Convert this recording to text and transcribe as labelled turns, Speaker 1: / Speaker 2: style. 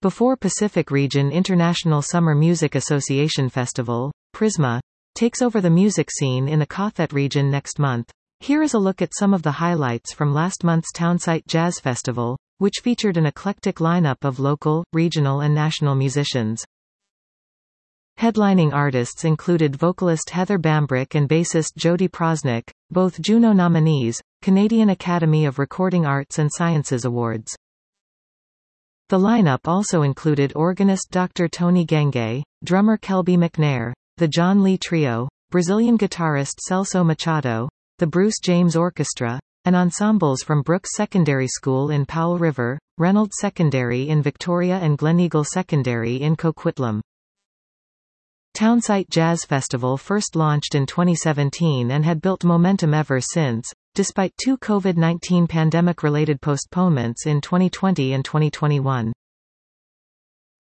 Speaker 1: Before Pacific Region International Summer Music Association Festival, Prisma, takes over the music scene in the Cothet region next month. Here is a look at some of the highlights from last month's Townsite Jazz Festival, which featured an eclectic lineup of local, regional and national musicians. Headlining artists included vocalist Heather Bambrick and bassist Jody Prosnick, both Juno nominees, Canadian Academy of Recording Arts and Sciences Awards. The lineup also included organist Dr. Tony Genge, drummer Kelby McNair, the John Lee Trio, Brazilian guitarist Celso Machado, the Bruce James Orchestra, and ensembles from Brooks Secondary School in Powell River, Reynolds Secondary in Victoria and Gleneagle Secondary in Coquitlam. Townsite Jazz Festival first launched in 2017 and had built momentum ever since, despite two COVID-19 pandemic-related postponements in 2020 and 2021.